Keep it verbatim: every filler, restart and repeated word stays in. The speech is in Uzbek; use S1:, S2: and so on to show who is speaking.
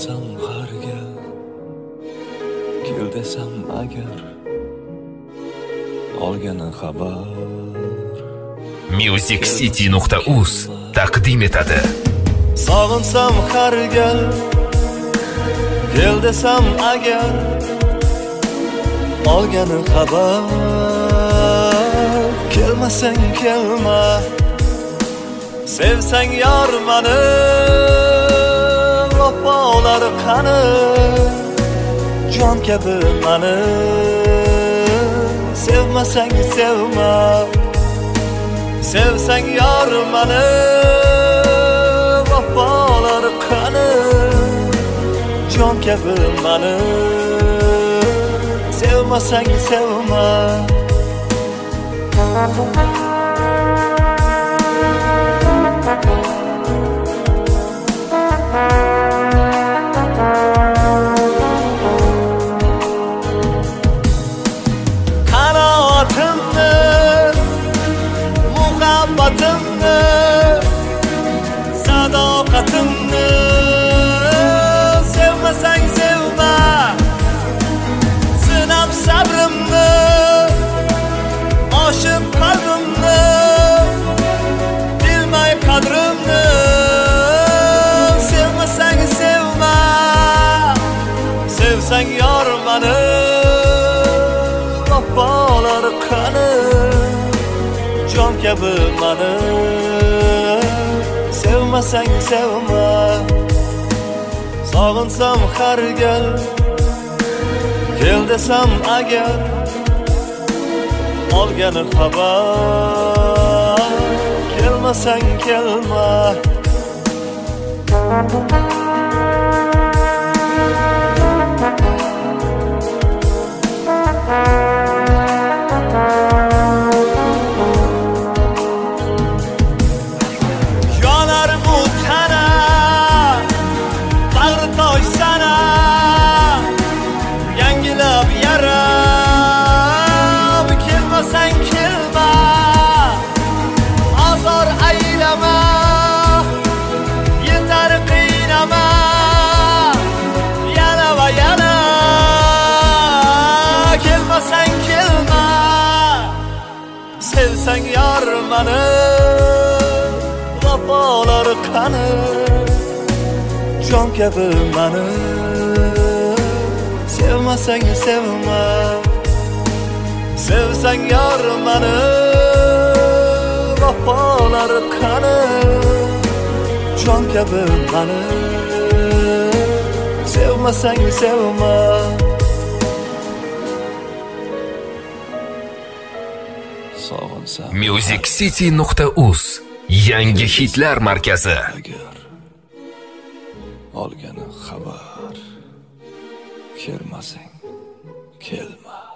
S1: sog'insam har gal, kel desam agar, olgani xabar.
S2: music city nuqta uz taqdim etadi.
S1: Sog'insam har gal, kel desam agar, olgani xabar. Kelmasang kelma, sevsang yor mani, vafolar qani, jon kabi mani. Sevmasang sevma, sevsang yor mani, vafolar qani, jon kabi mani. Sevmasang sevma. Qanoatimni, muhabbatimni, sadoqatimni sevmasang sevma. Sinab sabrimni, oshib qalbimni, bilmay qadrimni. Sevmasang sevma, sevsang yor mani, vafolar qani, jon kabi mani. Sevmasang sevma. Sog'insam har gal, kel desam agar, olgani xabar. Kelmasang kelma. Yonar bu tana, bag'ri tosh sana, yangilab yaram. Kelmasang kelma, azor aylama, yetar qiynama, yana va yana. Kelmasang kelma, sevsang yor mani, vafolar qani, jon kabi mani. Sevmasang sevma, sevsang yor mani, vafolar qani, jon kabi mani. Sevmasang sevma. Sog'insam
S2: music city nuqta uz yangi hitlar markazi.
S1: agar, olgani xabar. Kelmasang kelma.